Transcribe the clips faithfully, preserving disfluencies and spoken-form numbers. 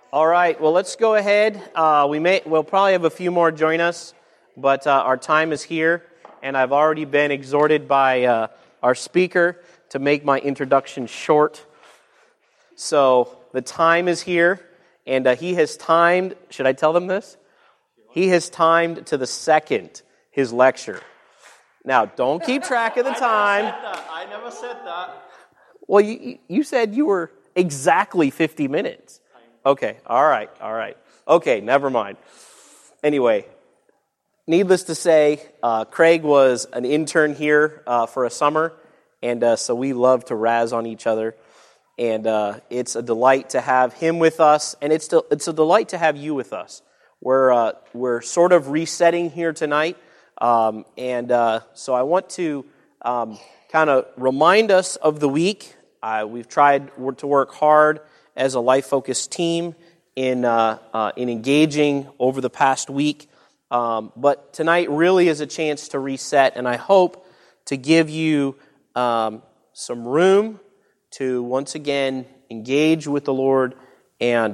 All right, well, let's go ahead. Uh, we may, we'll probably have a few more join us, but uh, our time is here, and I've already been exhorted by uh, our speaker to make my introduction short. So the time is here, and uh, he has timed, should I tell them this? He has timed to the second his lecture. Now, don't keep track of the time. I never said that. I never said that. Well, you, you said you were exactly fifty minutes. Okay, all right, all right. Okay, never mind. Anyway, needless to say, uh, Craig was an intern here uh, for a summer, and uh, so we love to razz on each other. And uh, it's a delight to have him with us, and it's to, it's a delight to have you with us. We're uh, we're sort of resetting here tonight, um, and uh, so I want to um, kind of remind us of the week. Uh, we've tried to work hard as a life-focused team in uh, uh, in engaging over the past week. Um, but tonight really is a chance to reset, and I hope to give you um, some room to once again engage with the Lord and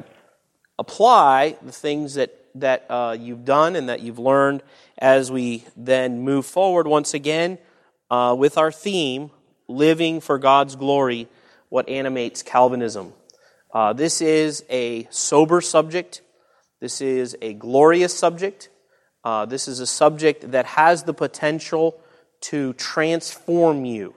apply the things that, that uh, you've done and that you've learned as we then move forward once again uh, with our theme, Living for God's Glory, What Animates Calvinism. Uh, this is a sober subject. This is a glorious subject. Uh, this is a subject that has the potential to transform you,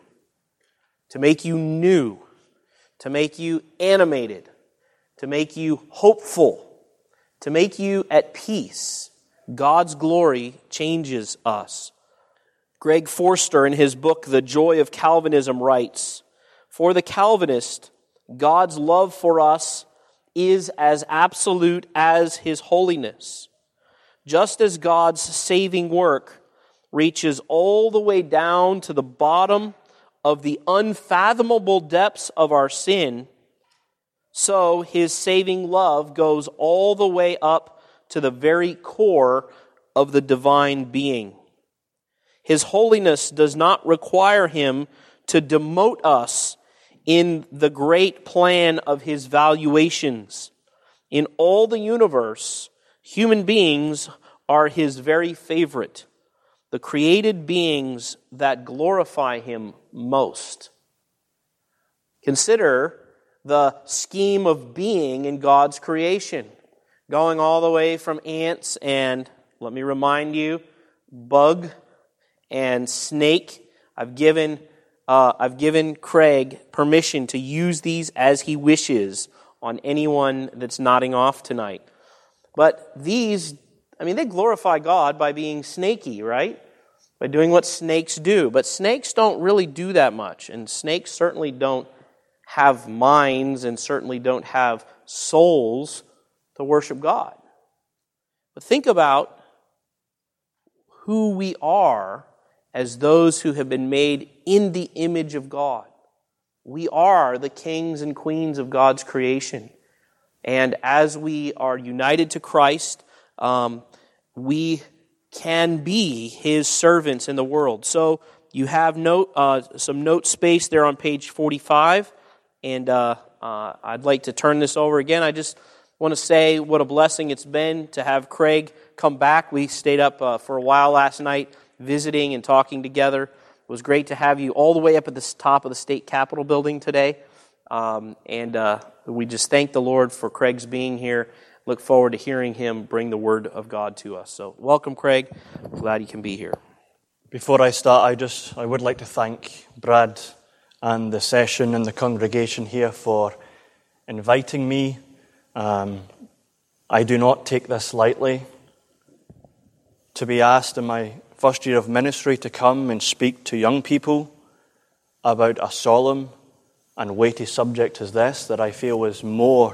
to make you new, to make you animated, to make you hopeful, to make you at peace. God's glory changes us. Greg Forster, in his book, The Joy of Calvinism, writes, "For the Calvinist, God's love for us is as absolute as His holiness. Just as God's saving work reaches all the way down to the bottom of the unfathomable depths of our sin, so His saving love goes all the way up to the very core of the divine being. His holiness does not require Him to demote us in the great plan of His valuations. In all the universe, human beings are His very favorite, the created beings that glorify Him most." Consider the scheme of being in God's creation, going all the way from ants and, let me remind you, bug and snake. I've given Uh, I've given Craig permission to use these as he wishes on anyone that's nodding off tonight. But these, I mean, they glorify God by being snaky, right? By doing what snakes do. But snakes don't really do that much. And snakes certainly don't have minds and certainly don't have souls to worship God. But think about who we are as those who have been made in the image of God. We are the kings and queens of God's creation. And as we are united to Christ, um, we can be His servants in the world. So you have note, uh, some note space there on page forty-five. And uh, uh, I'd like to turn this over again. I just want to say what a blessing it's been to have Craig come back. We stayed up uh, for a while last night, visiting and talking together. It was great to have you all the way up at the top of the state capitol building today. Um, and uh, we just thank the Lord for Craig's being here. Look forward to hearing him bring the word of God to us. So welcome, Craig. Glad you can be here. Before I start, I just I would like to thank Brad and the session and the congregation here for inviting me. Um, I do not take this lightly. To be asked in my first year of ministry to come and speak to young people about a solemn and weighty subject as this, that I feel is more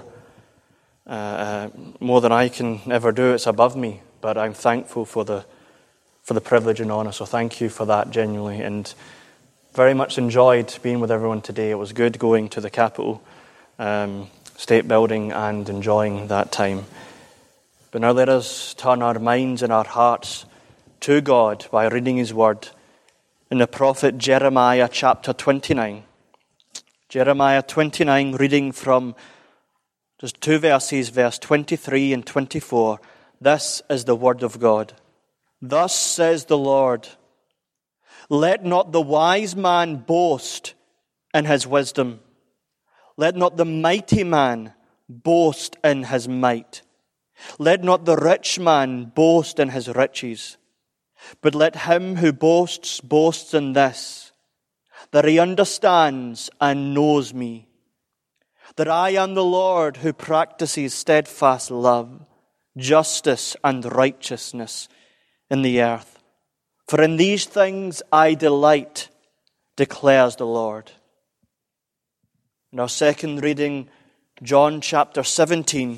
uh, more than I can ever do. It's above me, but I'm thankful for the for the privilege and honor. So thank you for that, genuinely, and very much enjoyed being with everyone today. It was good going to the Capitol um, State Building and enjoying that time. But now let us turn our minds and our hearts to God by reading His word in the prophet Jeremiah chapter twenty-nine. Jeremiah twenty-nine, reading from Just two verses, verse twenty-three and twenty-four. This is the word of God. Thus says the Lord, let not the wise man boast in his wisdom. Let not the mighty man boast in his might. Let not the rich man boast in his riches. But let him who boasts boast in this, that he understands and knows me, that I am the Lord who practices steadfast love, justice, and righteousness in the earth. For in these things I delight, declares the Lord. In our second reading, John chapter seventeen.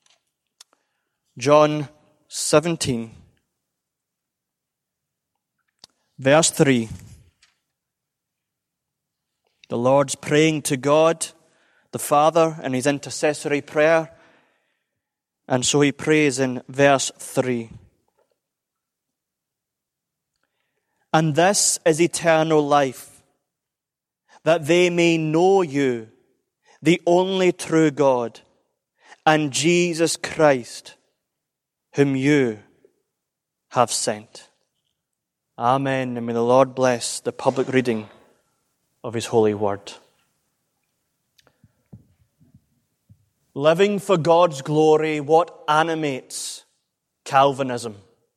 John seventeen, verse three. The Lord's praying to God, the Father, in his intercessory prayer. And so he prays in verse three. And this is eternal life, that they may know you, the only true God, and Jesus Christ, whom you have sent. Amen. And may the Lord bless the public reading of his holy word. Living for God's glory, what animates Calvinism?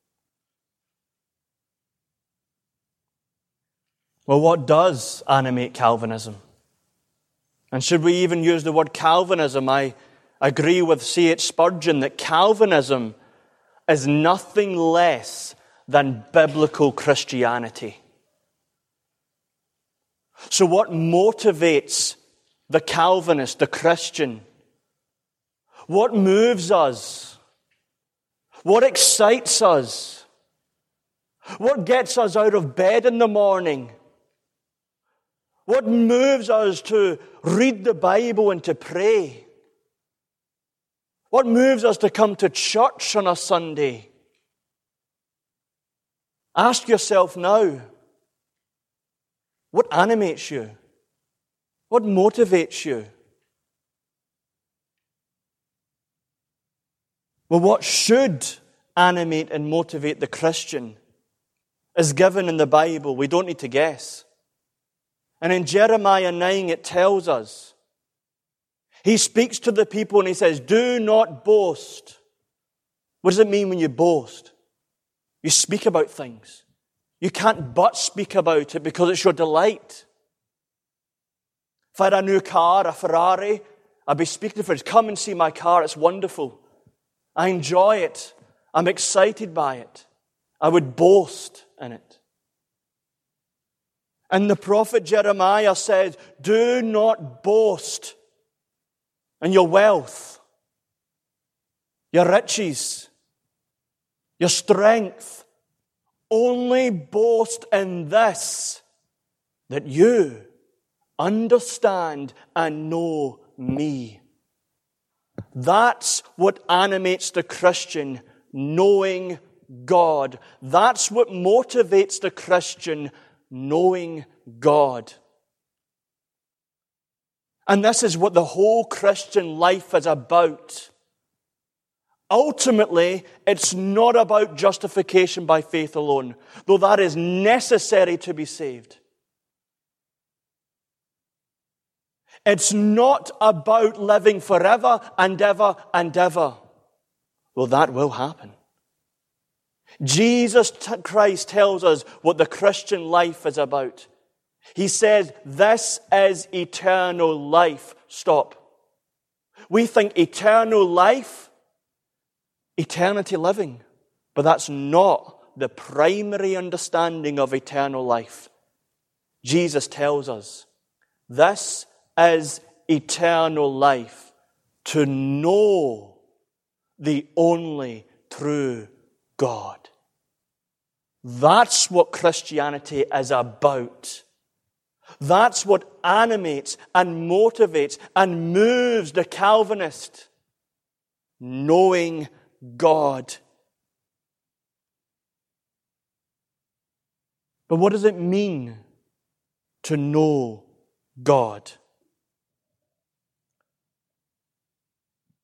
Well, what does animate Calvinism? And should we even use the word Calvinism? I agree with C H Spurgeon that Calvinism is nothing less than biblical Christianity. So what motivates the Calvinist, the Christian? What moves us? What excites us? What gets us out of bed in the morning? What moves us to read the Bible and to pray? What moves us to come to church on a Sunday? Ask yourself now, what animates you? What motivates you? Well, what should animate and motivate the Christian is given in the Bible. We don't need to guess. And in Jeremiah nine it tells us, he speaks to the people and he says, do not boast. What does it mean when you boast? You speak about things. You can't but speak about it because it's your delight. If I had a new car, a Ferrari, I'd be speaking to friends, come and see my car, it's wonderful. I enjoy it. I'm excited by it. I would boast in it. And the prophet Jeremiah said, do not boast in your wealth, your riches, your strength. Only boast in this, that you understand and know me. That's what animates the Christian, knowing God. That's what motivates the Christian, knowing God. And this is what the whole Christian life is about. Ultimately, it's not about justification by faith alone, though that is necessary to be saved. It's not about living forever and ever and ever. Well, that will happen. Jesus Christ tells us what the Christian life is about. He says, this is eternal life. Stop. We think eternal life, eternity living. But that's not the primary understanding of eternal life. Jesus tells us, this is eternal life, to know the only true God. That's what Christianity is about. That's what animates and motivates and moves the Calvinist. Knowing God. But what does it mean to know God?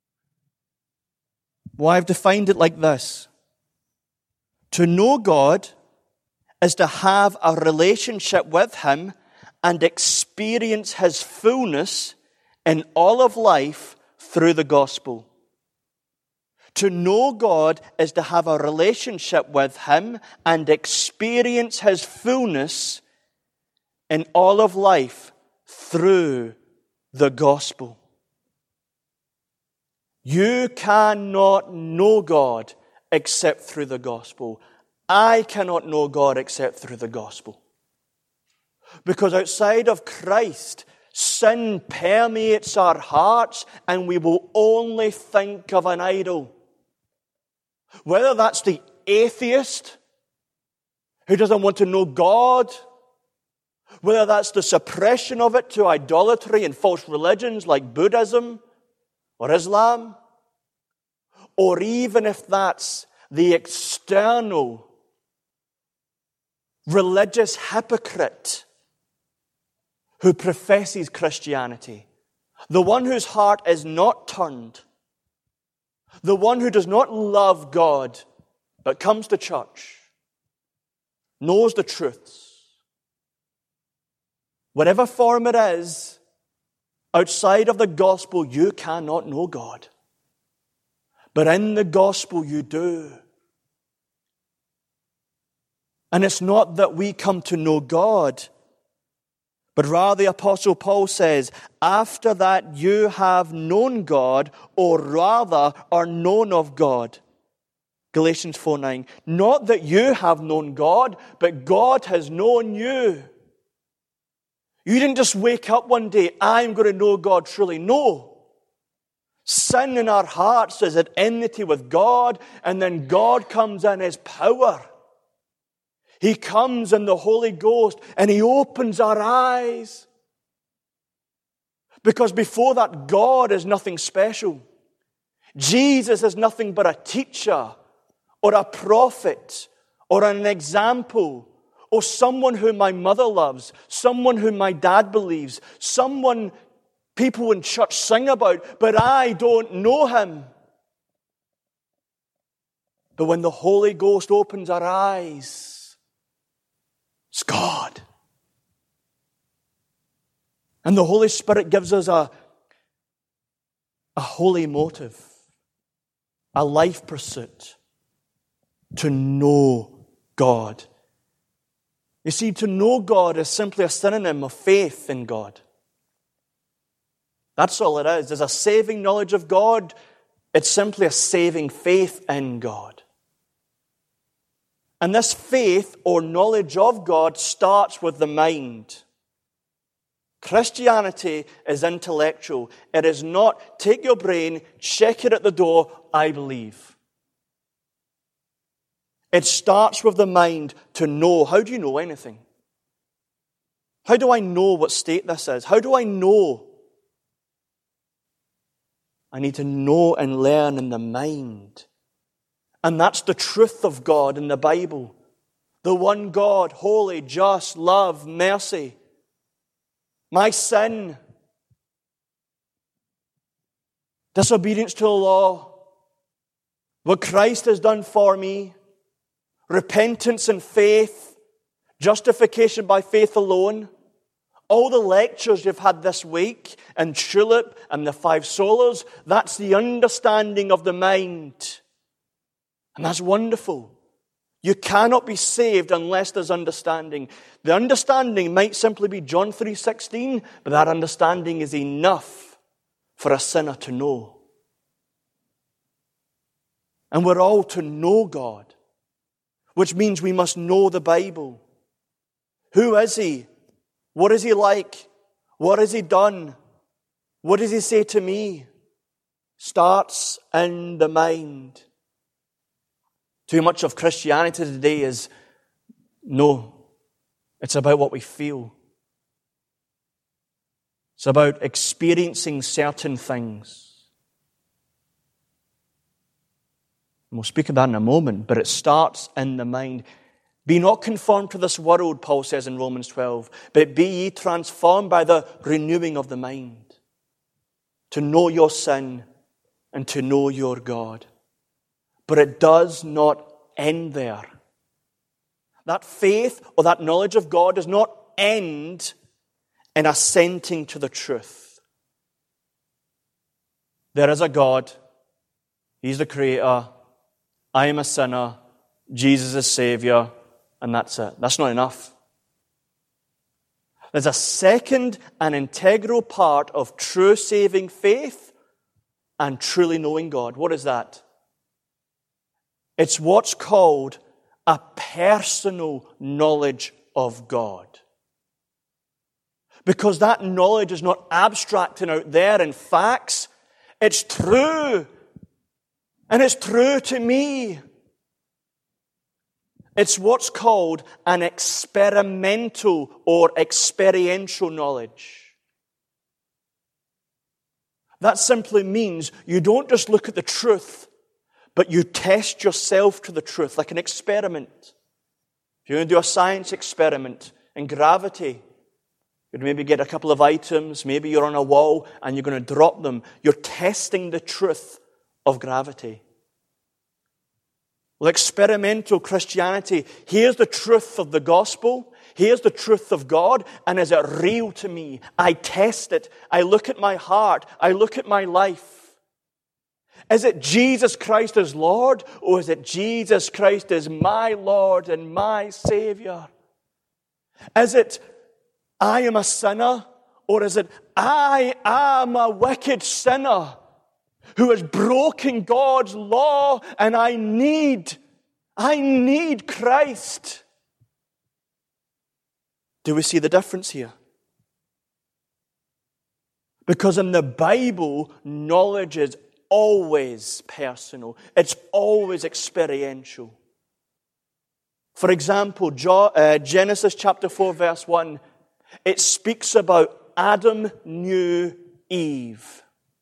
Well, I've defined it like this. To know God is to have a relationship with Him and experience His fullness in all of life through the gospel. To know God is to have a relationship with Him and experience His fullness in all of life through the gospel. You cannot know God except through the gospel. I cannot know God except through the gospel. Because outside of Christ, sin permeates our hearts and we will only think of an idol. Whether that's the atheist who doesn't want to know God, whether that's the suppression of it to idolatry and false religions like Buddhism or Islam, or even if that's the external religious hypocrite who professes Christianity, the one whose heart is not turned, the one who does not love God but comes to church, knows the truths. Whatever form it is, outside of the gospel, you cannot know God. But in the gospel, you do. And it's not that we come to know God, but rather the Apostle Paul says, after that you have known God, or rather are known of God. Galatians four nine. Not that you have known God, but God has known you. You didn't just wake up one day, I'm going to know God truly. No. Sin in our hearts is at enmity with God, and then God comes in His power. He comes in the Holy Ghost and He opens our eyes. Because before that, God is nothing special. Jesus is nothing but a teacher or a prophet or an example or someone whom my mother loves, someone whom my dad believes, someone people in church sing about, but I don't know Him. But when the Holy Ghost opens our eyes, it's God. And the Holy Spirit gives us a, a holy motive, a life pursuit to know God. You see, to know God is simply a synonym of faith in God. That's all it is. There's a saving knowledge of God. It's simply a saving faith in God. And this faith or knowledge of God starts with the mind. Christianity is intellectual. It is not, take your brain, check it at the door, I believe. It starts with the mind to know. How do you know anything? How do I know what state this is? How do I know? I need to know and learn in the mind. And that's the truth of God in the Bible. The one God, holy, just, love, mercy. My sin, disobedience to the law, what Christ has done for me, repentance and faith, justification by faith alone, all the lectures you've had this week, and Tulip and the five solas, that's the understanding of the mind. And that's wonderful. You cannot be saved unless there's understanding. The understanding might simply be John three sixteen, but that understanding is enough for a sinner to know. And we're all to know God, which means we must know the Bible. Who is He? What is He like? What has He done? What does He say to me? Starts in the mind. Too much of Christianity today is, no, it's about what we feel. It's about experiencing certain things. And we'll speak about that in a moment, but it starts in the mind. Be not conformed to this world, Paul says in Romans twelve, but be ye transformed by the renewing of the mind, to know your sin and to know your God. But it does not end there. That faith or that knowledge of God does not end in assenting to the truth. There is a God. He's the Creator. I am a sinner. Jesus is Savior. And that's it. That's not enough. There's a second and integral part of true saving faith and truly knowing God. What is that? It's what's called a personal knowledge of God. Because that knowledge is not abstract and out there in facts. It's true. And it's true to me. It's what's called an experimental or experiential knowledge. That simply means you don't just look at the truth, but you test yourself to the truth, like an experiment. If you're going to do a science experiment in gravity, you'd maybe get a couple of items, maybe you're on a wall and you're going to drop them. You're testing the truth of gravity. Well, experimental Christianity, here's the truth of the gospel, here's the truth of God, and is it real to me? I test it. I look at my heart. I look at my life. Is it Jesus Christ as Lord, or is it Jesus Christ as my Lord and my Savior? Is it I am a sinner, or is it I am a wicked sinner who has broken God's law and I need, I need Christ? Do we see the difference here? Because in the Bible, knowledge is always personal. It's always experiential. For example, Genesis chapter four, verse one, it speaks about Adam knew Eve.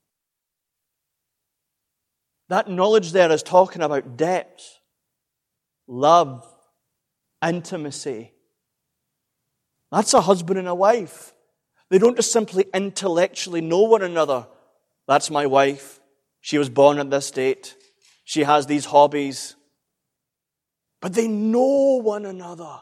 That knowledge there is talking about depth, love, intimacy. That's a husband and a wife. They don't just simply intellectually know one another. That's my wife. She was born at this date. She has these hobbies. But they know one another.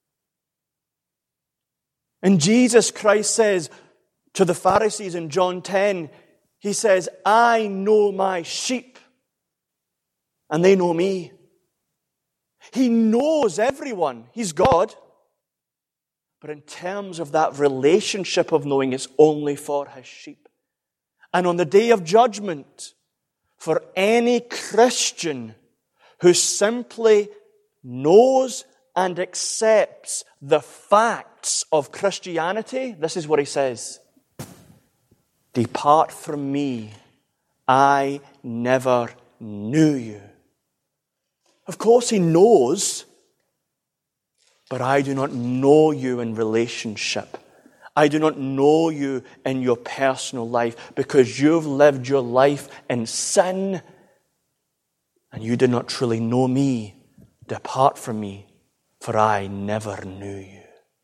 And Jesus Christ says to the Pharisees in John ten, He says, I know my sheep, and they know me. He knows everyone. He's God. But in terms of that relationship of knowing, it's only for His sheep. And on the day of judgment, for any Christian who simply knows and accepts the facts of Christianity, this is what He says. Depart from me, I never knew you. Of course He knows, but I do not know you in relationship. I do not know you in your personal life because you've lived your life in sin and you did not truly know me. Depart from me, for I never knew you.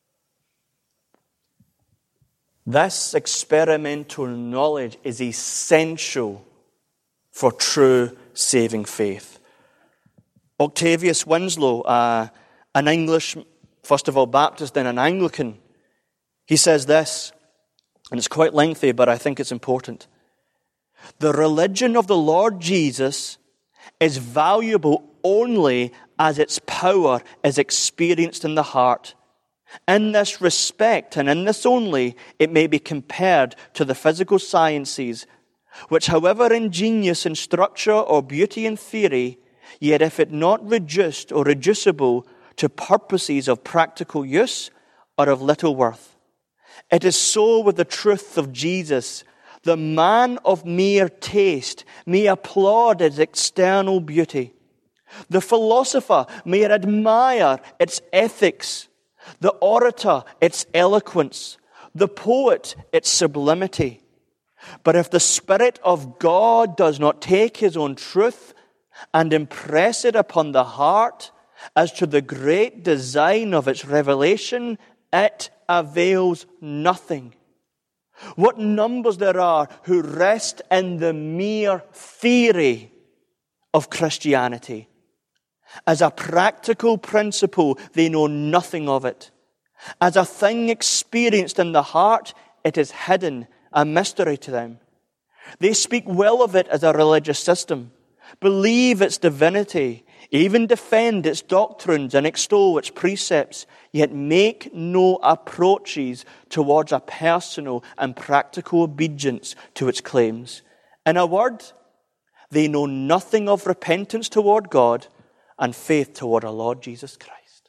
This experimental knowledge is essential for true saving faith. Octavius Winslow, uh, an English, first of all, Baptist, then an Anglican, he says this, and it's quite lengthy, but I think it's important. The religion of the Lord Jesus is valuable only as its power is experienced in the heart. In this respect, and in this only, it may be compared to the physical sciences, which, however ingenious in structure or beauty in theory, yet if it not reduced or reducible to purposes of practical use, are of little worth. It is so with the truth of Jesus. The man of mere taste may applaud its external beauty. The philosopher may admire its ethics. The orator, its eloquence. The poet, its sublimity. But if the Spirit of God does not take His own truth and impress it upon the heart as to the great design of its revelation, it avails nothing. What numbers there are who rest in the mere theory of Christianity. As a practical principle, they know nothing of it. As a thing experienced in the heart, it is hidden, a mystery to them. They speak well of it as a religious system, believe its divinity, even defend its doctrines and extol its precepts, yet make no approaches towards a personal and practical obedience to its claims. In a word, they know nothing of repentance toward God and faith toward our Lord Jesus Christ.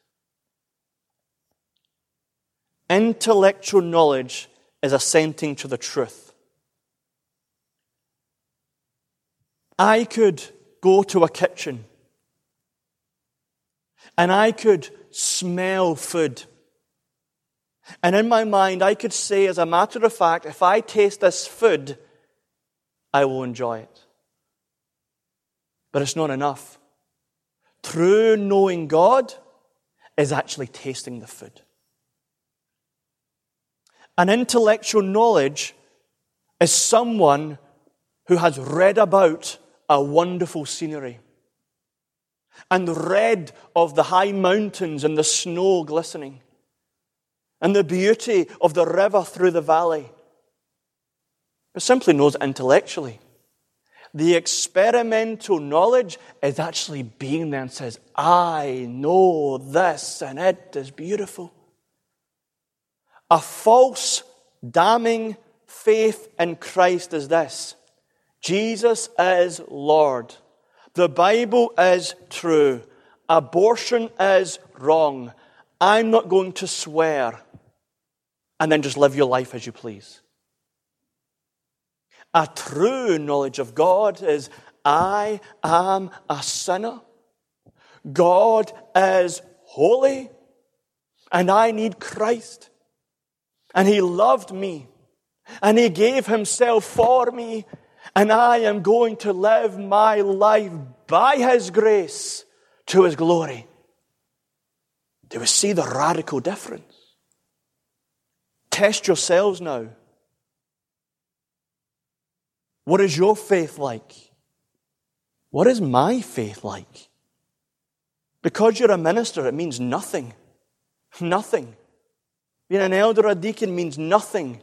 Intellectual knowledge is assenting to the truth. I could go to a kitchen and I could smell food. And in my mind, I could say, as a matter of fact, if I taste this food, I will enjoy it. But it's not enough. True knowing God is actually tasting the food. An intellectual knowledge is someone who has read about a wonderful scenery and read of the high mountains and the snow glistening and the beauty of the river through the valley, but simply knows it intellectually. The experimental knowledge is actually being there and says, I know this and it is beautiful. A false, damning faith in Christ is this: Jesus is Lord. The Bible is true. Abortion is wrong. I'm not going to swear. And then just live your life as you please. A true knowledge of God is, I am a sinner. God is holy. And I need Christ. And He loved me. And He gave Himself for me. And I am going to live my life by His grace to His glory. Do we see the radical difference? Test yourselves now. What is your faith like? What is my faith like? Because you're a minister, it means nothing. Nothing. Being an elder or a deacon means nothing.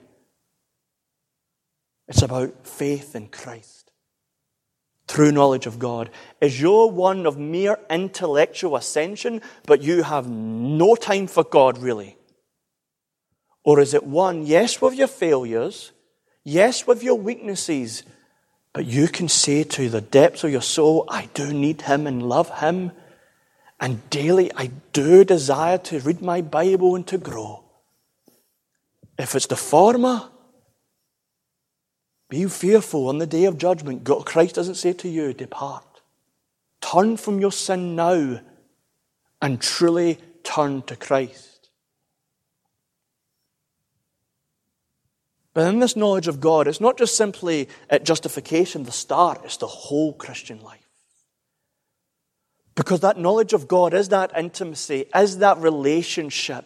It's about faith in Christ. True knowledge of God. Is your one of mere intellectual ascension, but you have no time for God really? Or is it one, yes, with your failures, yes, with your weaknesses, but you can say to the depths of your soul, I do need Him and love Him, and daily I do desire to read my Bible and to grow. If it's the former, be fearful on the day of judgment. God, Christ doesn't say to you, depart. Turn from your sin now and truly turn to Christ. But in this knowledge of God, it's not just simply at justification, the start, it's the whole Christian life. Because that knowledge of God is that intimacy, is that relationship.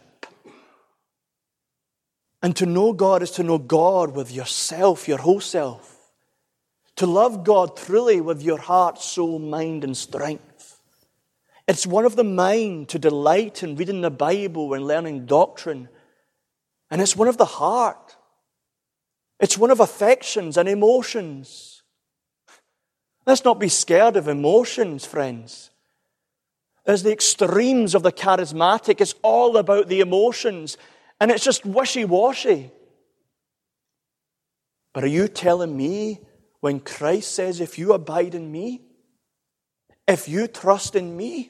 And to know God is to know God with yourself, your whole self. To love God truly with your heart, soul, mind, and strength. It's one of the mind to delight in reading the Bible and learning doctrine. And it's one of the heart. It's one of affections and emotions. Let's not be scared of emotions, friends. There's the extremes of the charismatic. It's all about the emotions. And it's just wishy-washy. But are you telling me when Christ says, if you abide in me, if you trust in me,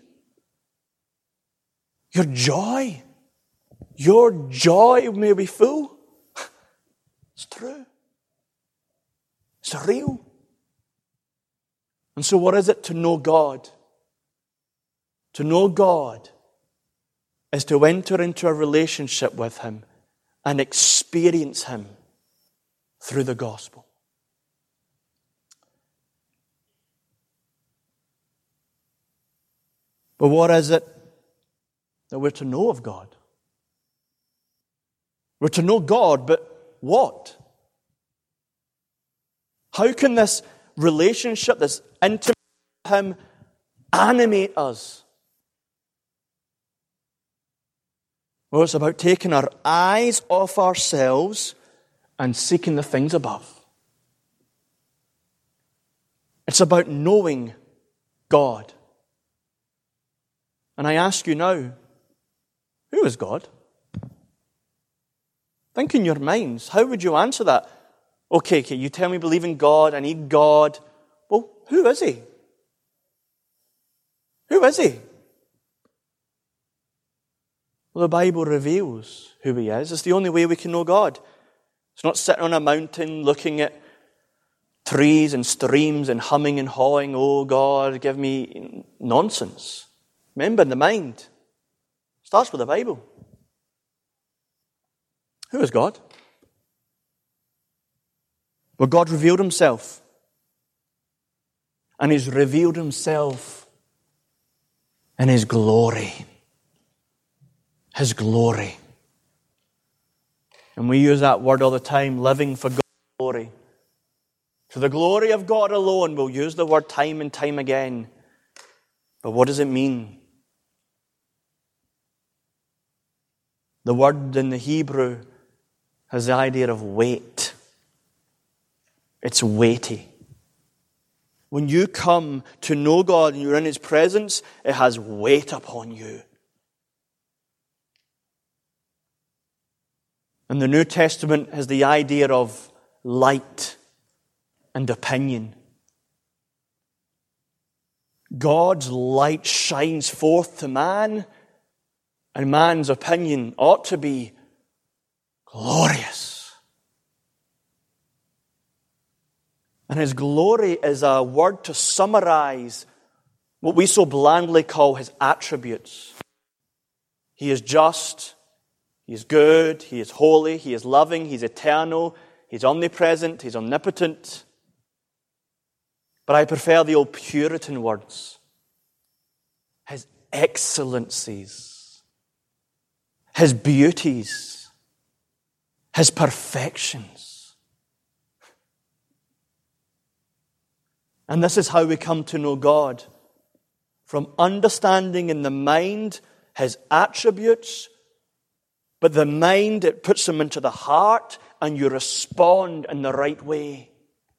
your joy, your joy may be full? It's true. It's real. And so what is it to know God? To know God is to enter into a relationship with Him and experience Him through the gospel. But what is it that we're to know of God? We're to know God, but what? How can this relationship, this intimate Him animate us? Well, it's about taking our eyes off ourselves and seeking the things above. It's about knowing God. And I ask you now, who is God? Think in your minds, how would you answer that? Okay, okay, you tell me believe in God, I need God. Well, who is He? Who is He? Well, the Bible reveals who He is. It's the only way we can know God. It's not sitting on a mountain looking at trees and streams and humming and hawing, oh God, give me nonsense. Remember, in the mind, it starts with the Bible. Who is God? Well, God revealed Himself. And He's revealed Himself in His glory. His glory. And we use that word all the time, living for God's glory. To the glory of God alone, we'll use the word time and time again. But what does it mean? The word in the Hebrew has the idea of weight. It's weighty. When you come to know God and you're in His presence, it has weight upon you. And the New Testament has the idea of light and opinion. God's light shines forth to man, and man's opinion ought to be glorious. And His glory is a word to summarize what we so blandly call His attributes. He is just, He is good, He is holy, He is loving, He's eternal, He's omnipresent, He's omnipotent. But I prefer the old Puritan words. His excellencies, His beauties, His perfections. And this is how we come to know God. From understanding in the mind His attributes, but the mind, it puts them into the heart, and you respond in the right way.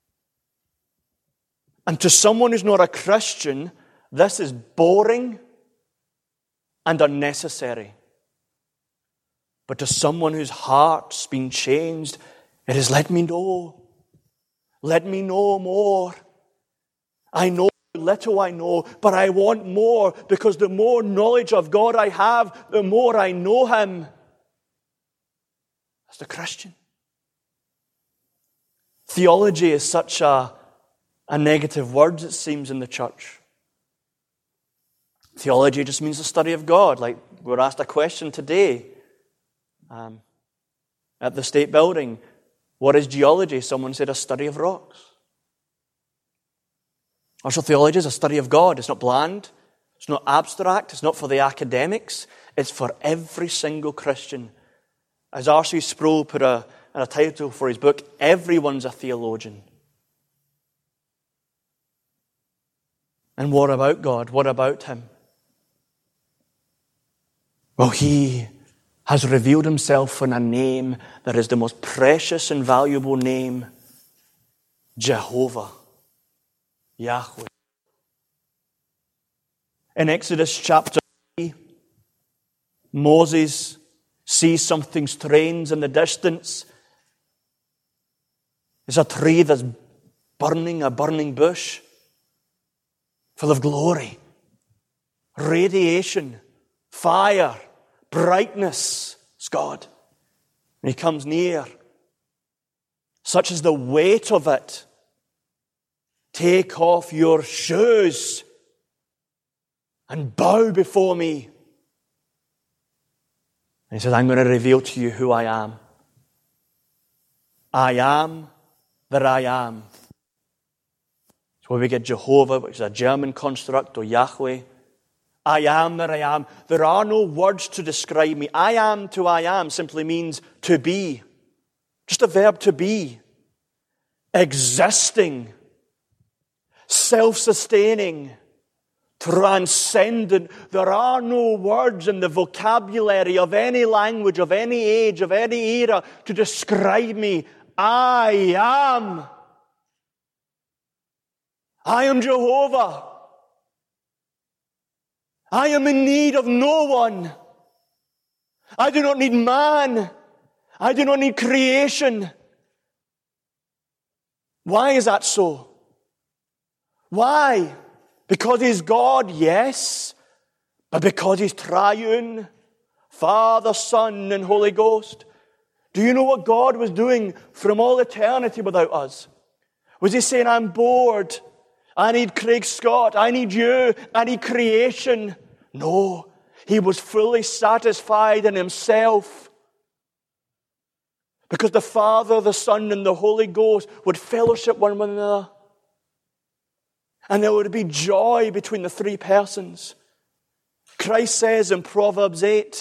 And to someone who's not a Christian, this is boring and unnecessary. But to someone whose heart's been changed, it is, let me know. Let me know more. I know how little I know, but I want more, because the more knowledge of God I have, the more I know Him. That's the Christian. Theology is such a, a negative word, it seems, in the church. Theology just means the study of God. Like we were asked a question today um, at the State Building. What is geology? Someone said a study of rocks. Also, theology is a study of God. It's not bland. It's not abstract. It's not for the academics. It's for every single Christian. As R C Sproul put a, a title for his book, Everyone's a Theologian. And what about God? What about Him? Well, He has revealed Himself in a name that is the most precious and valuable name, Jehovah, Yahweh. In Exodus chapter three, Moses sees something strange in the distance. It's a tree that's burning, a burning bush, full of glory, radiation, fire, brightness. It's God. And He comes near. Such is the weight of it. Take off your shoes and bow before me. And He says, I'm going to reveal to you who I am. I am that I am. That's where we get Jehovah, which is a German construct, or Yahweh. I am that I am. There are no words to describe me. I am to I am simply means to be. Just a verb, to be. Existing. self-sustaining, transcendent. There are no words in the vocabulary of any language, of any age, of any era to describe me. I am. I am Jehovah. I am in need of no one. I do not need man. I do not need creation. Why is that so? Why? Because He's God, yes, but because He's triune, Father, Son, and Holy Ghost. Do you know what God was doing from all eternity without us? Was He saying, I'm bored, I need Craig Scott, I need you, I need creation? No, He was fully satisfied in Himself. Because the Father, the Son, and the Holy Ghost would fellowship one with another. And there would be joy between the three persons. Christ says in Proverbs eight,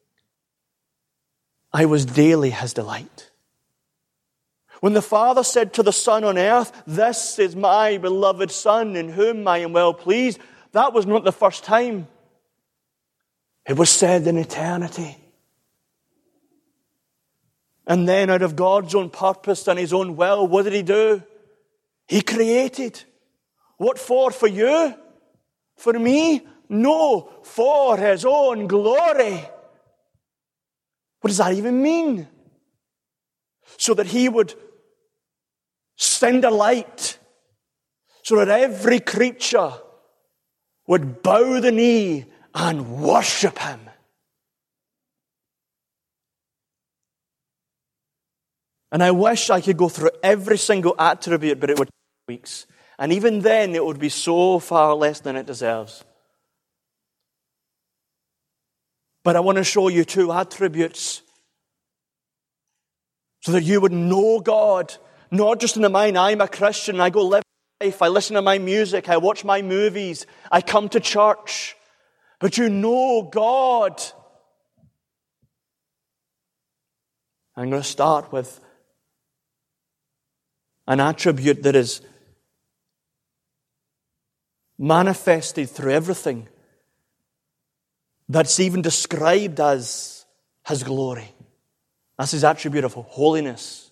I was daily His delight. When the Father said to the Son on earth, this is my beloved Son in whom I am well pleased, that was not the first time. It was said in eternity. And then out of God's own purpose and His own will, what did He do? He created. What for? For you? For me? No, for His own glory. What does that even mean? So that He would send a light, so that every creature would bow the knee and worship Him. And I wish I could go through every single attribute, but it would take weeks. And even then, it would be so far less than it deserves. But I want to show you two attributes so that you would know God, not just in the mind, I'm a Christian, I go live life, I listen to my music, I watch my movies, I come to church, but you know God. I'm going to start with an attribute that is manifested through everything, that's even described as His glory. That's His attribute of holiness.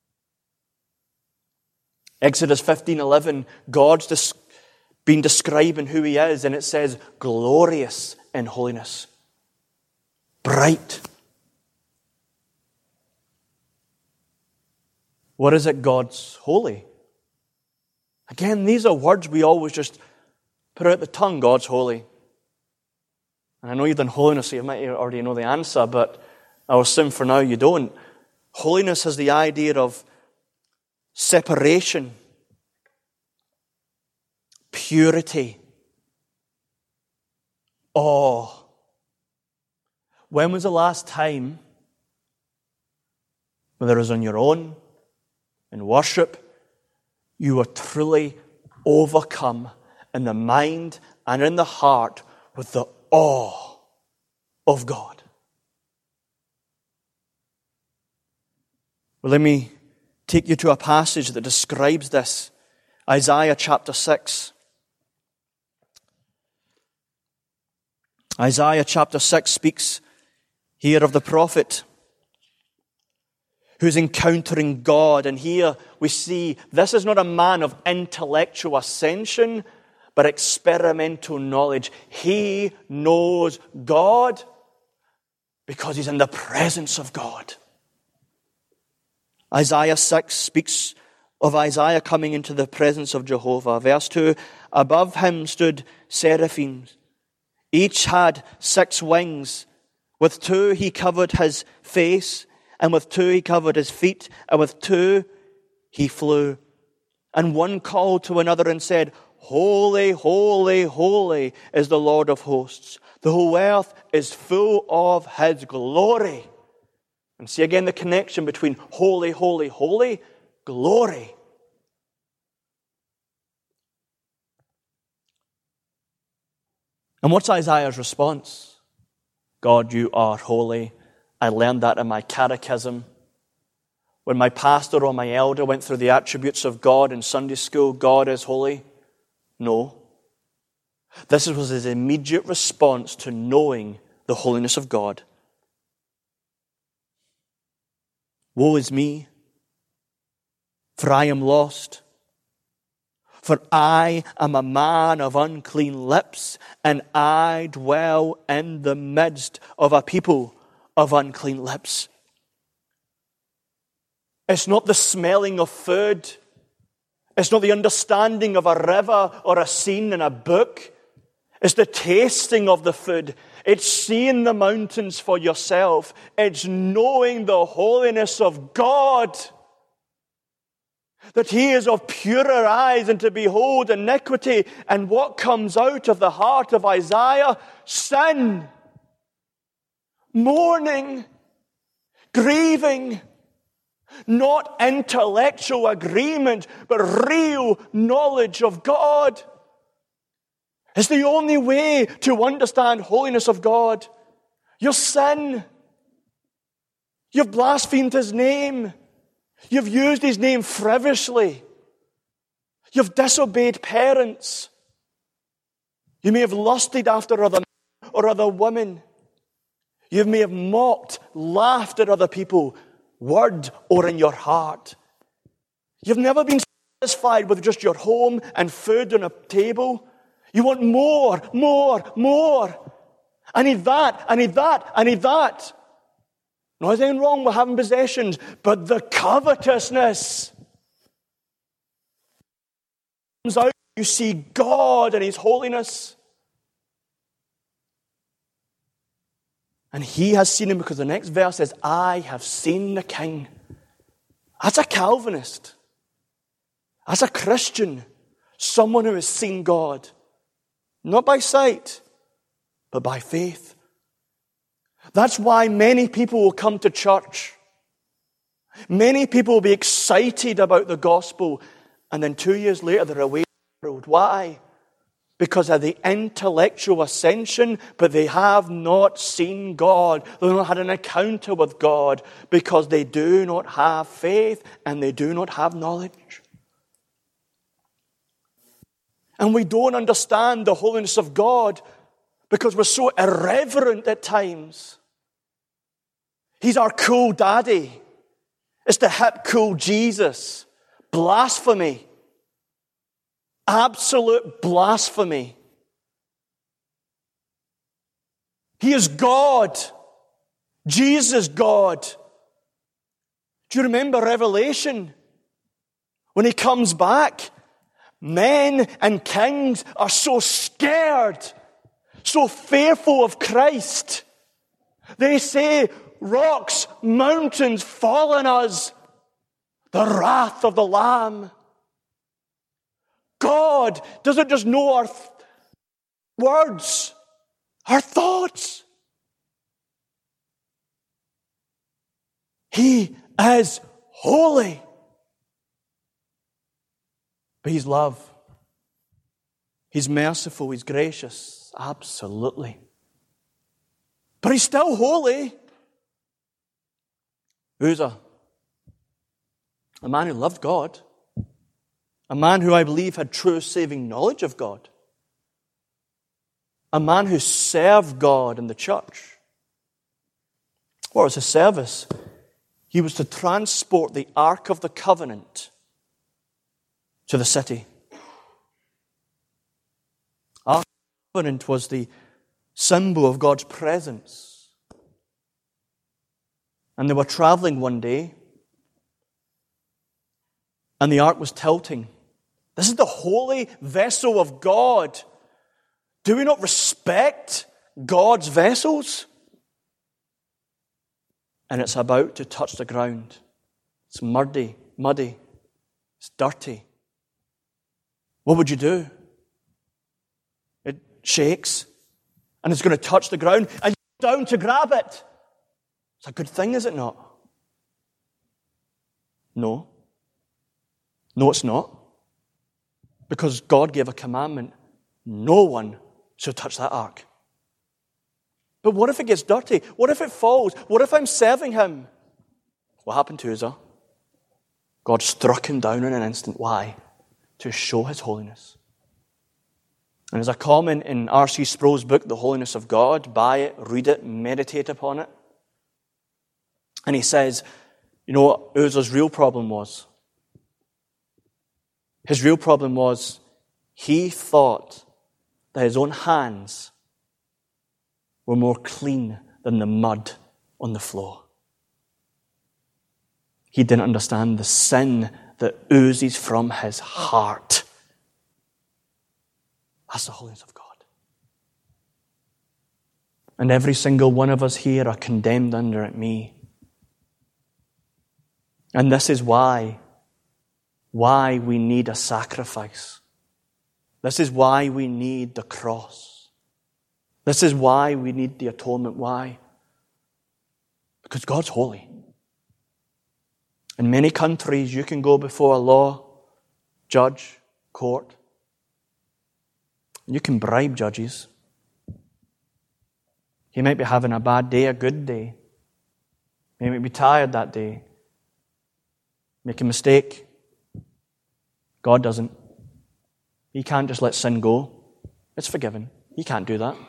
Exodus fifteen eleven, God's des- been describing who He is, and it says, glorious in holiness. Bright. What is it God's holy? Again, these are words we always just put out the tongue. God's holy. And I know you've done holiness, so you might already know the answer, but I'll assume for now you don't. Holiness has the idea of separation, purity, awe. When was the last time, whether it was on your own, in worship, you were truly overcome in the mind and in the heart with the awe of God? Well, let me take you to a passage that describes this. Isaiah chapter six. Isaiah chapter six speaks here of the prophet who's encountering God. And here we see this is not a man of intellectual ascension, but experimental knowledge. He knows God because he's in the presence of God. Isaiah six speaks of Isaiah coming into the presence of Jehovah. Verse two, above him stood seraphims. Each had six wings. With two he covered his face, and with two he covered his feet, and with two he flew. And one called to another and said, Holy, holy, holy is the Lord of hosts. The whole earth is full of his glory. And see again the connection between holy, holy, holy, glory. And what's Isaiah's response? God, you are holy. I learned that in my catechism. When my pastor or my elder went through the attributes of God in Sunday school, God is holy. No. This was his immediate response to knowing the holiness of God. Woe is me, for I am lost. For I am a man of unclean lips, and I dwell in the midst of a people of unclean lips. It's not the smelling of food. It's not the understanding of a river or a scene in a book. It's the tasting of the food. It's seeing the mountains for yourself. It's knowing the holiness of God. That He is of purer eyes and to behold iniquity. And what comes out of the heart of Isaiah? Sin, mourning, grieving. Not intellectual agreement, but real knowledge of God. It's the only way to understand holiness of God. Your sin. You've blasphemed His name. You've used His name frivolously. You've disobeyed parents. You may have lusted after other men or other women. You may have mocked, laughed at other people, word or in your heart. You've never been satisfied with just your home and food on a table. You want more, more, more. I need that, I need that, I need that. Nothing wrong with having possessions, but the covetousness comes out. You see God and His holiness. And he has seen Him, because the next verse says, I have seen the King. As a Calvinist, as a Christian, someone who has seen God, not by sight, but by faith. That's why many people will come to church. Many people will be excited about the gospel, and then two years later they're away from the world. Why? Because of the intellectual ascension, but they have not seen God. They've not had an encounter with God, because they do not have faith and they do not have knowledge. And we don't understand the holiness of God because we're so irreverent at times. He's our cool daddy. It's the hip, cool Jesus. Blasphemy. Absolute blasphemy. He is God. Jesus is God. Do you remember Revelation? When He comes back, men and kings are so scared, so fearful of Christ. They say, rocks, mountains, fall on us. The wrath of the Lamb. God doesn't just know our th- words, our thoughts. He is holy. But He's love. He's merciful. He's gracious. Absolutely. But He's still holy. Uzzah, a man who loved God, a man who I believe had true saving knowledge of God, a man who served God in the church. What was his service? He was to transport the Ark of the Covenant to the city. Ark of the Covenant was the symbol of God's presence. And they were traveling one day, and the ark was tilting. This is the holy vessel of God. Do we not respect God's vessels? And it's about to touch the ground. It's muddy, muddy. It's dirty. What would you do? It shakes, and it's going to touch the ground, and you go down to grab it. It's a good thing, is it not? No. No, it's not. Because God gave a commandment. No one should touch that ark. But what if it gets dirty? What if it falls? What if I'm serving Him? What happened to Uzzah? God struck him down in an instant. Why? To show His holiness. And there's a comment in R C Sproul's book, The Holiness of God. Buy it, read it, meditate upon it. And he says, you know what Uzzah's real problem was? His real problem was he thought that his own hands were more clean than the mud on the floor. He didn't understand the sin that oozes from his heart. That's the holiness of God. And every single one of us here are condemned under it, me. And this is why, why we need a sacrifice. This is why we need the cross. This is why we need the atonement. Why? Because God's holy. In many countries, you can go before a law, judge, court. You can bribe judges. He might be having a bad day, a good day. He might be tired that day. Make a mistake. God doesn't. He can't just let sin go. It's forgiven. He can't do that.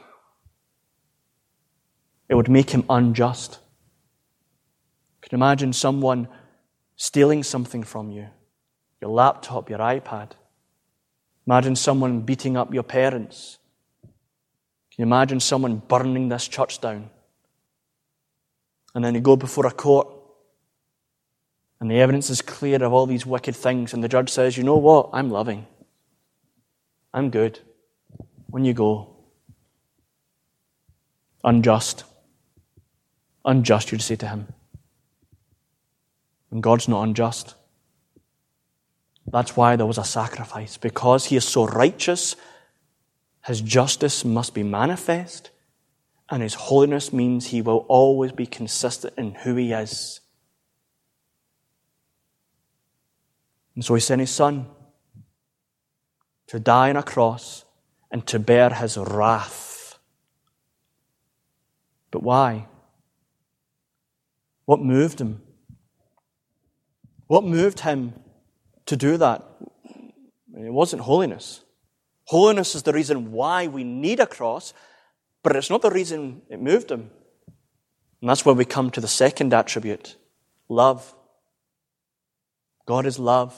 It would make him unjust. Can you imagine someone stealing something from you? Your laptop, your iPad. Imagine someone beating up your parents. Can you imagine someone burning this church down? And then you go before a court, and the evidence is clear of all these wicked things, and the judge says, you know what? I'm loving. I'm good. When you go. Unjust. Unjust, you'd say to him. And God's not unjust. That's why there was a sacrifice. Because he is so righteous, his justice must be manifest, and his holiness means he will always be consistent in who he is. And so he sent his son to die on a cross and to bear his wrath. But why? What moved him? What moved him to do that? It wasn't holiness. Holiness is the reason why we need a cross, but it's not the reason it moved him. And that's where we come to the second attribute, love. God is love.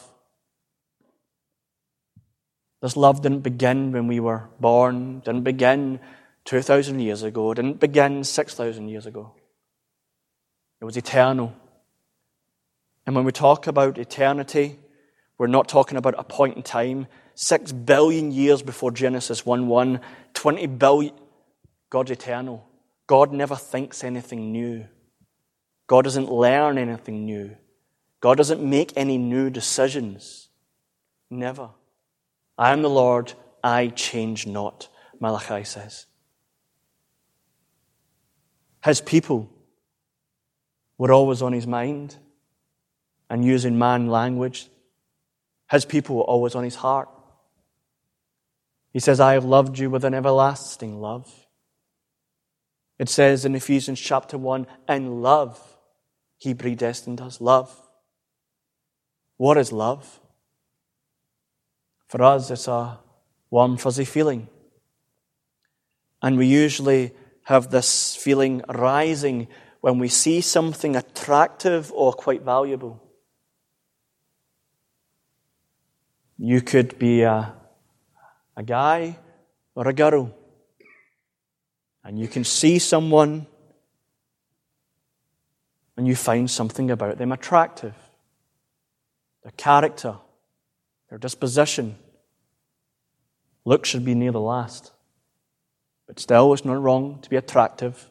This love didn't begin when we were born, didn't begin two thousand years ago, didn't begin six thousand years ago. It was eternal. And when we talk about eternity, we're not talking about a point in time. Six billion years before Genesis one one, twenty billion. God's eternal. God never thinks anything new. God doesn't learn anything new. God doesn't make any new decisions. Never. I am the Lord, I change not, Malachi says. His people were always on his mind and using man language. His people were always on his heart. He says, I have loved you with an everlasting love. It says in Ephesians chapter one, in love, he predestined us. Love. What is love? For us, it's a warm, fuzzy feeling. And we usually have this feeling rising when we see something attractive or quite valuable. You could be a, a guy or a girl, and you can see someone and you find something about them attractive. Their character, their disposition. Look should be near the last. But still, it's not wrong to be attractive.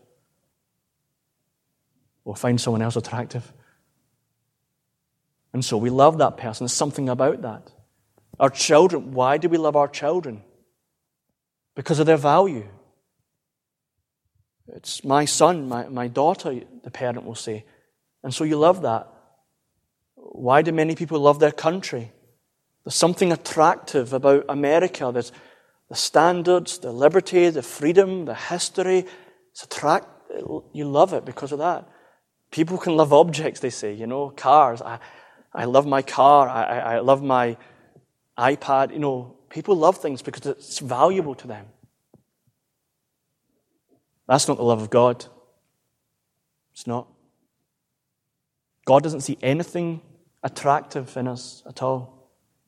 We'll find someone else attractive. And so we love that person. There's something about that. Our children, why do we love our children? Because of their value. It's my son, my, my daughter, the parent will say. And so you love that. Why do many people love their country? There's something attractive about America. There's the standards, the liberty, the freedom, the history. It's attract. You love it because of that. People can love objects, they say. You know, cars. I, I love my car. I, I love my iPad. You know, People love things because it's valuable to them. That's not the love of God. It's not. God doesn't see anything attractive in us at all.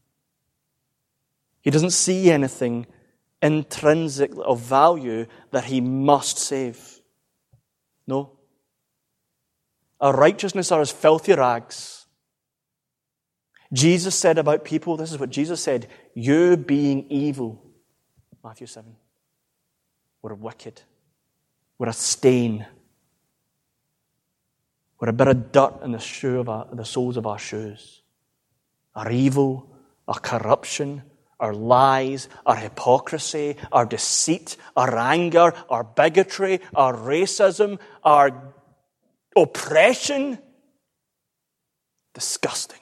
He doesn't see anything intrinsic of value that he must save. No. Our righteousness are as filthy rags. Jesus said about people, this is what Jesus said, you being evil, Matthew seven, we're wicked. We're a stain. We're a bit of dirt in the shoe of our, the soles of our shoes. Our evil, our corruption, our lies, our hypocrisy, our deceit, our anger, our bigotry, our racism, our oppression. Disgusting.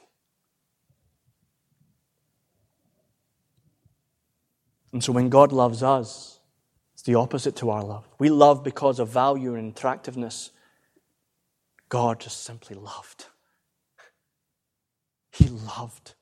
And so when God loves us, it's the opposite to our love. We love because of value and attractiveness. God just simply loved. He loved.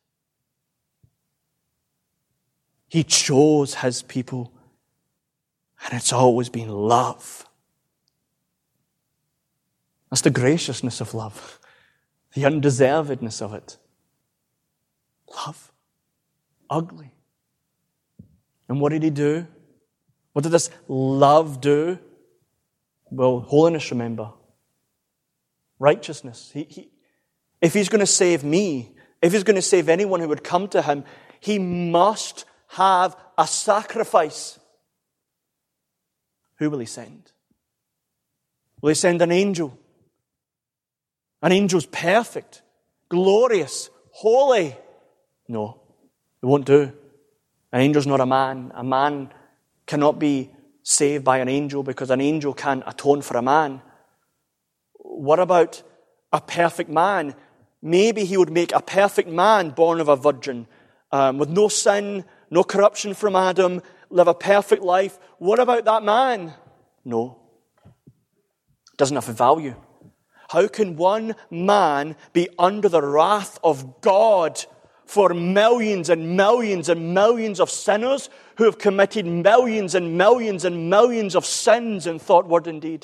He chose his people. And it's always been love. That's the graciousness of love. The undeservedness of it. Love. Ugly. And what did he do? What did this love do? Well, holiness, remember. Righteousness. He, he, if he's going to save me, if he's going to save anyone who would come to him, he must have a sacrifice. Who will he send? Will he send an angel? An angel's perfect, glorious, holy. No, it won't do. An angel's not a man. A man cannot be saved by an angel because an angel can't atone for a man. What about a perfect man? Maybe he would make a perfect man born of a virgin, um, with no sin, no corruption from Adam, live a perfect life. What about that man? No. Doesn't have a value. How can one man be under the wrath of God for millions and millions and millions of sinners who have committed millions and millions and millions of sins in thought, word, and deed?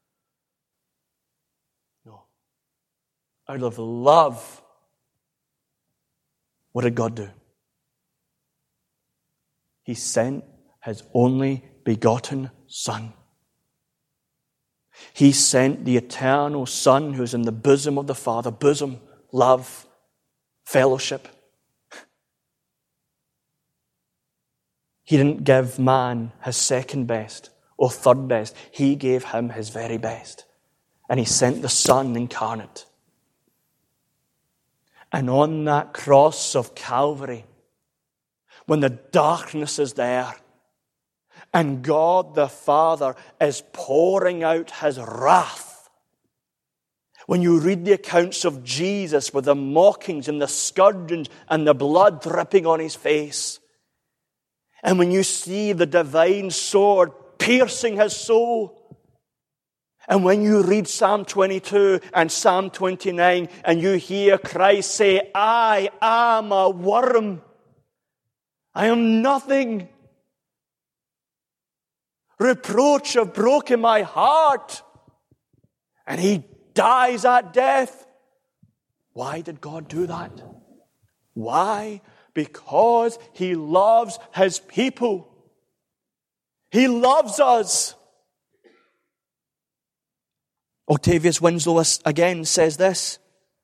No. Out of love, what did God do? He sent his only begotten Son. He sent the eternal Son who is in the bosom of the Father. Bosom, love, fellowship. He didn't give man his second best or third best. He gave him his very best. And he sent the Son incarnate. And on that cross of Calvary, when the darkness is there, and God the Father is pouring out his wrath. When you read the accounts of Jesus with the mockings and the scourgings and the blood dripping on his face, and when you see the divine sword piercing his soul, and when you read Psalm twenty-two and Psalm twenty-nine and you hear Christ say, I am a worm. I am nothing. Reproach have broken my heart. And he dies at death. Why did God do that? Why? Because he loves his people. He loves us. Octavius Winslow again says this.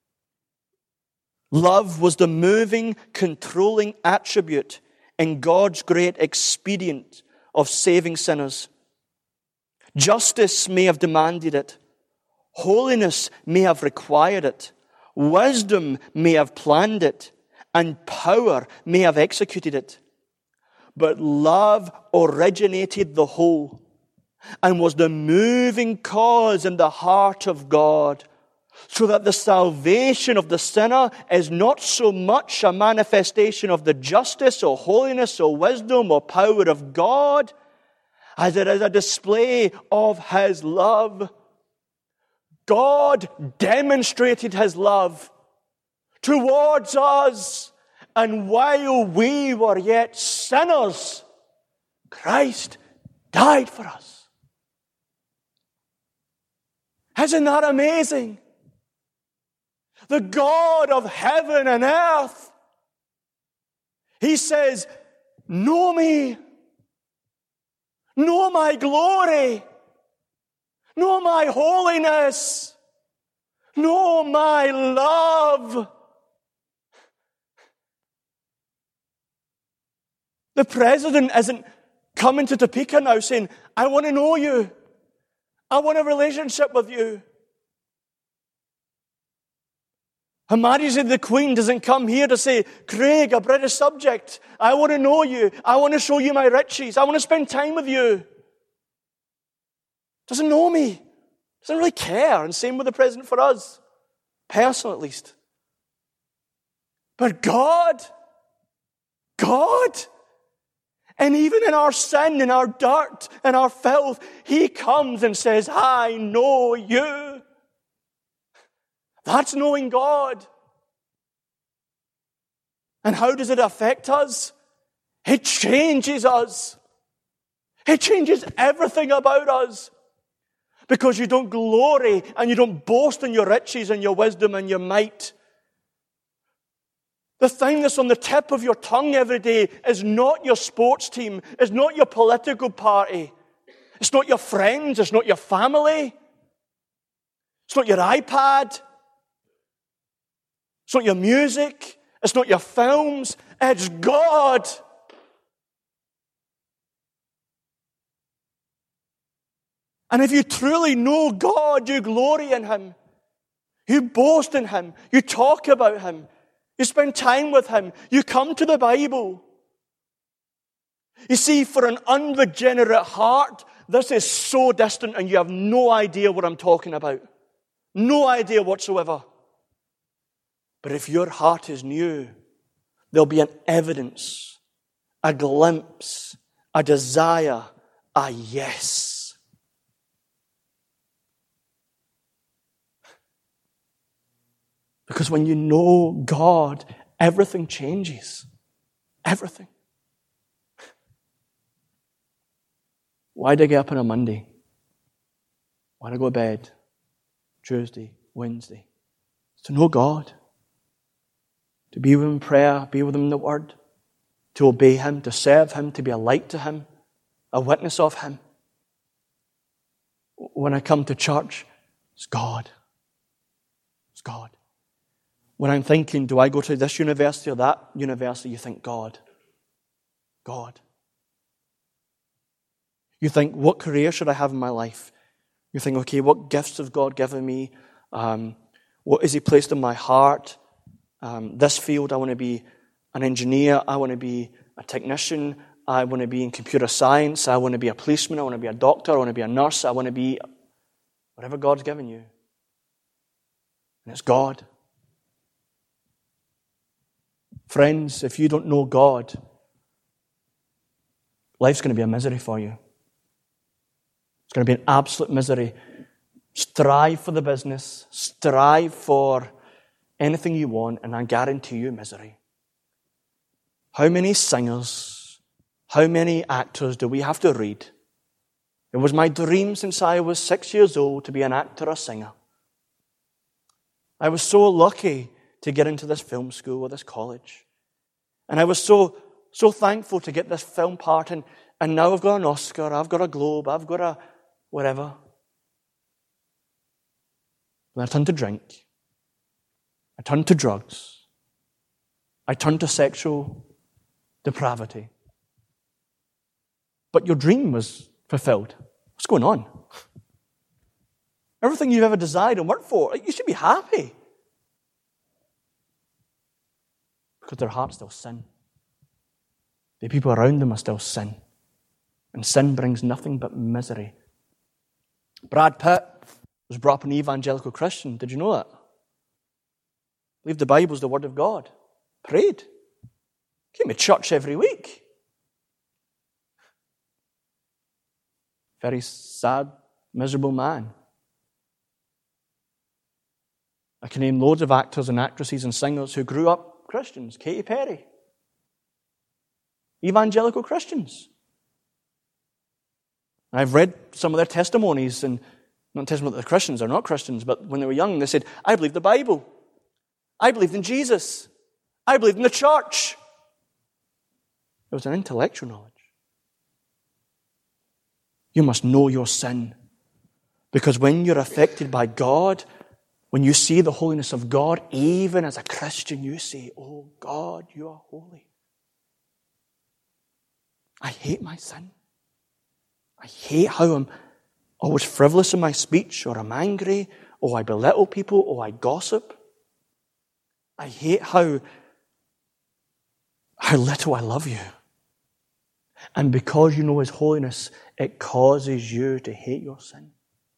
Love was the moving, controlling attribute in God's great expedient of saving sinners. Justice may have demanded it. Holiness may have required it. Wisdom may have planned it. And power may have executed it. But love originated the whole and was the moving cause in the heart of God, so that the salvation of the sinner is not so much a manifestation of the justice or holiness or wisdom or power of God as it is a display of his love. God demonstrated his love towards us And while we were yet sinners, Christ died for us. Isn't that amazing? The God of heaven and earth, He says, know me, know my glory, know my holiness, know my love. The president isn't coming to Topeka now saying, I want to know you. I want a relationship with you. Her Majesty the Queen doesn't come here to say, Craig, a British subject, I want to know you. I want to show you my riches. I want to spend time with you. Doesn't know me. Doesn't really care. And same with the president for us. Personal at least. But God, God, and even in our sin, in our dirt, in our filth, He comes and says, I know you. That's knowing God. And how does it affect us? It changes us. It changes everything about us. Because you don't glory and you don't boast in your riches and your wisdom and your might. The thing that's on the tip of your tongue every day is not your sports team. It's not your political party. It's not your friends. It's not your family. It's not your iPad. It's not your music. It's not your films. It's God. And if you truly know God, you glory in Him. You boast in Him. You talk about Him. You spend time with Him. You come to the Bible. You see, for an unregenerate heart, this is so distant and you have no idea what I'm talking about. No idea whatsoever. But if your heart is new, there'll be an evidence, a glimpse, a desire, a yes. Because when you know God, everything changes. Everything. Why do I get up on a Monday? Why do I go to bed? Tuesday, Wednesday. It's to know God. To be with Him in prayer, be with Him in the Word. To obey Him, to serve Him, to be a light to Him. A witness of Him. When I come to church, it's God. It's God. When I'm thinking, do I go to this university or that university, you think, God. God. You think, what career should I have in my life? You think, okay, what gifts has God given me? Um, what has He placed in my heart? Um, this field, I want to be an engineer. I want to be a technician. I want to be in computer science. I want to be a policeman. I want to be a doctor. I want to be a nurse. I want to be whatever God's given you. And it's God. Friends, if you don't know God, life's going to be a misery for you. It's going to be an absolute misery. Strive for the business. Strive for anything you want, and I guarantee you misery. How many singers, how many actors do we have to read? It was my dream since I was six years old to be an actor or singer. I was so lucky to get into this film school or this college. And I was so so thankful to get this film part, and, and now I've got an Oscar, I've got a Globe, I've got a whatever. When I turned to drink, I turned to drugs, I turned to sexual depravity. But your dream was fulfilled. What's going on? Everything you've ever desired and worked for, you should be happy. Because their hearts still sin. The people around them are still sin. And sin brings nothing but misery. Brad Pitt was brought up an evangelical Christian. Did you know that? Believed the Bible's the Word of God. Prayed. Came to church every week. Very sad, miserable man. I can name loads of actors and actresses and singers who grew up Christians, Katy Perry. Evangelical Christians. I've read some of their testimonies, and not testimony that they're Christians, they're not Christians, but when they were young, they said, I believed the Bible. I believed in Jesus. I believed in the church. It was an intellectual knowledge. You must know your sin. Because when you're affected by God, when you see the holiness of God, even as a Christian, you say, oh God, you are holy. I hate my sin. I hate how I'm always frivolous in my speech, or I'm angry, or I belittle people, or I gossip. I hate how, how little I love you. And because you know His holiness, it causes you to hate your sin.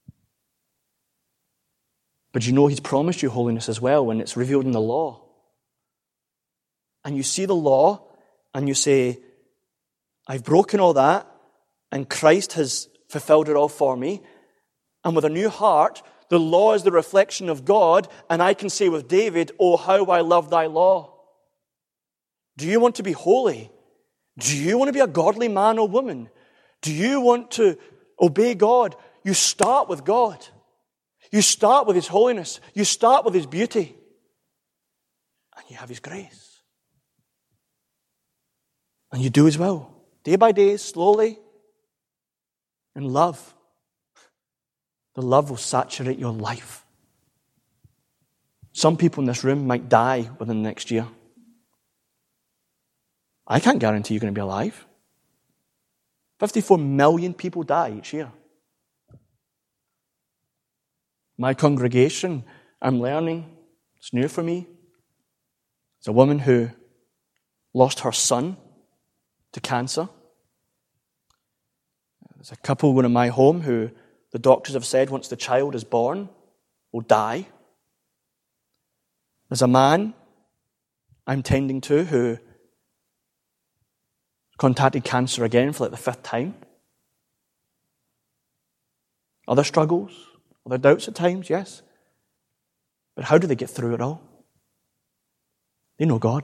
But you know He's promised you holiness as well when it's revealed in the law. And you see the law and you say, I've broken all that and Christ has fulfilled it all for me. And with a new heart, the law is the reflection of God, and I can say with David, oh, how I love thy law. Do you want to be holy? Do you want to be a godly man or woman? Do you want to obey God? You start with God. You start with His holiness. You start with His beauty. And you have His grace. And you do His will. Day by day, slowly. And love. The love will saturate your life. Some people in this room might die within the next year. I can't guarantee you're going to be alive. fifty-four million people die each year. My congregation, I'm learning, it's new for me. It's a woman who lost her son to cancer. There's a couple going to my home who the doctors have said once the child is born will die. There's a man I'm tending to who contacted cancer again for like the fifth time. Other struggles, other doubts at times, yes. But how do they get through it all? They know God.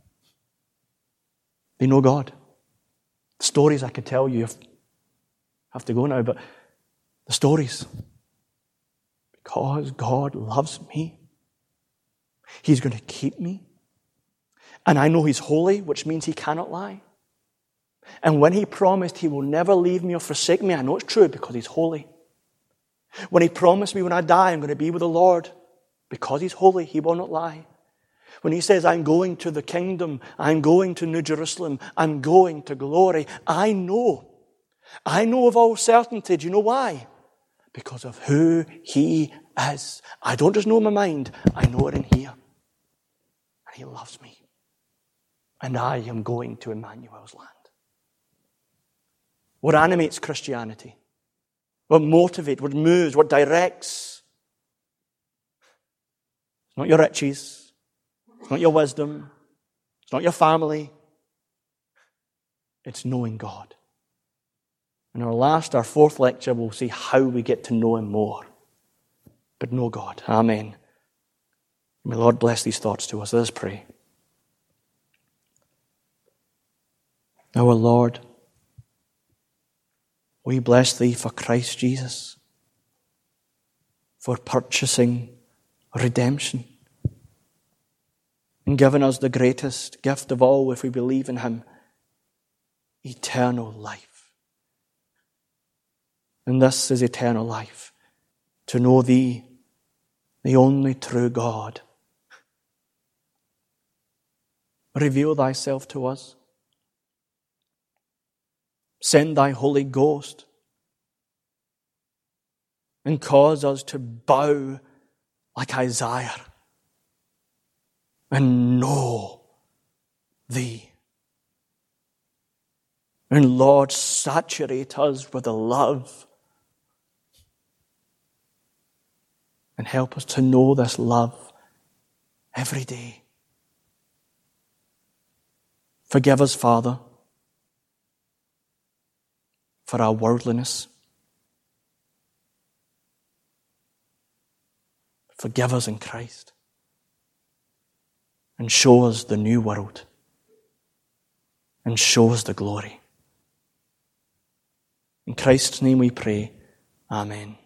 They know God. Stories I could tell you, have to go now, but the stories. Because God loves me. He's going to keep me. And I know He's holy, which means He cannot lie. And when He promised He will never leave me or forsake me, I know it's true because He's holy. When He promised me when I die I'm going to be with the Lord, because He's holy, He will not lie. When He says, I'm going to the kingdom, I'm going to New Jerusalem, I'm going to glory, I know. I know of all certainty. Do you know why? Because of who He is. I don't just know in my mind, I know it in here. And He loves me. And I am going to Emmanuel's land. What animates Christianity? What motivates, what moves, what directs? It's not your riches. It's not your wisdom. It's not your family. It's knowing God. In our last, our fourth lecture, we'll see how we get to know Him more. But know God. Amen. May the Lord bless these thoughts to us. Let us pray. Our Lord, we bless Thee for Christ Jesus, for purchasing redemption and giving us the greatest gift of all if we believe in Him, eternal life. And this is eternal life, to know Thee, the only true God. Reveal Thyself to us. Send Thy Holy Ghost and cause us to bow like Isaiah and know Thee. And Lord, saturate us with the love and help us to know this love every day. Forgive us, Father, for our worldliness. Forgive us in Christ. and show us the new world and show us the glory. In Christ's name we pray. Amen.